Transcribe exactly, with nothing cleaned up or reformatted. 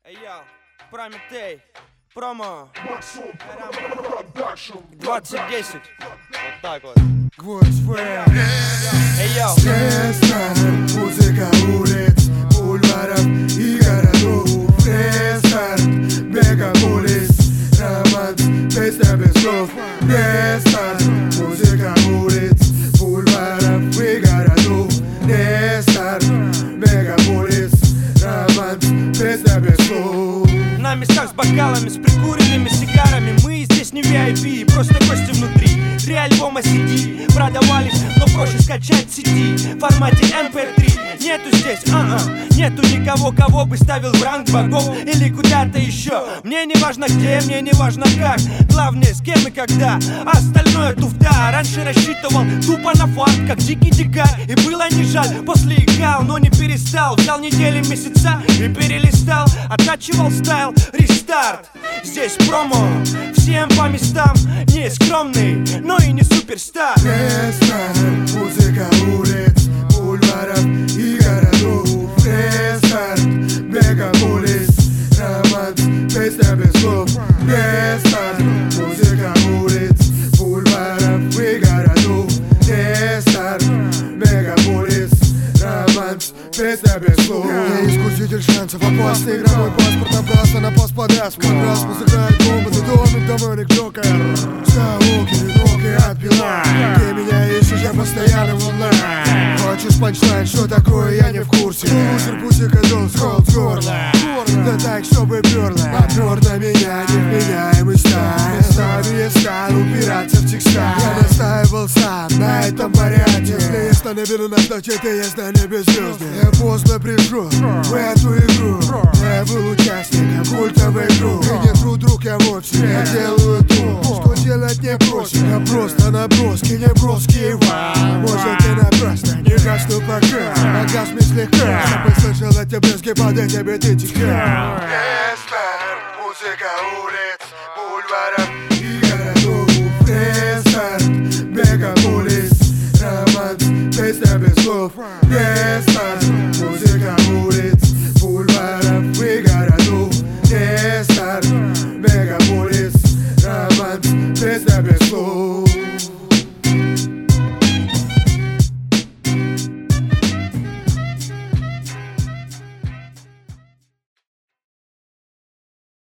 Эй, йоу, Прометей, промо, двадцать десять. Вот так вот. Гвоздь в Эй, йоу. Рестарт, музыка улиц, бульваров и городов. Рестарт, мегаполис, романс, песня без слов. Рестарт, музыка улиц, бульваров и городов. Рестарт, мегаполис, романс, песня без слов. На местах с бокалами, с прикуренными сигарами. Мы здесь не ви ай пи, просто гости внутри. Три альбома си ди продавались, но проще скачать си ди в формате эм пэ три. Нету здесь, а-а, нету никого, кого бы ставил в ранг богов или куда-то еще. Мне не важно где, мне не важно как, главное с кем и когда. Остальное туфта, раньше рассчитывал тупо на фарт, как дикий дикарь. И было не жаль, после играл, но не перестал. Взял недели, месяца и перелистал. Оттачивал стайл, рестарт. Здесь промо, всем по местам. Не скромный, но и не суперстар. Рестарт, музыка улиц, бульваров и городов. Рестарт, мегаполис, романс, песня без слов. Рестарт, музыка улиц, бульваров и городов. Рестарт, мегаполис, романс, песня без слов. Я искуситель шансов, опасный игровой паспорт набрался на пас подряд. Как раз музыка альбома, ты домик, домовник Джокер. Ставок или ноги отпила. Ты меня ищешь, я постоянно в онлайн. Хочешь панчлайн, что такое, я не в курсе. Лузер, пусика, долс, холд с горла. Да так, чтобы перло. Попер на меня, невменяемый стайл. Местами я стал упираться в текста. Я настаивал сам на этом варианте. Если есть на наберу на сдаче, ты есть на небе звезды. Я поздно пришел в эту игру. Я был участником культовой игры. И не тру, друг, я вовсе я делаю то, что делать не проще. Я просто наброски, не броски вам. Может и напрасно, не гасну пока. Отгасми слегка, чтобы слышал эти брызги под эти биты тихо. Рестарт, музыка улиц, бульваров и городов. Рестарт, мегаполис, романс, песня без слов. Рестарт, музыка улиц, бульваров и городов. Рестарт, мегаполис, романс, песня без слов.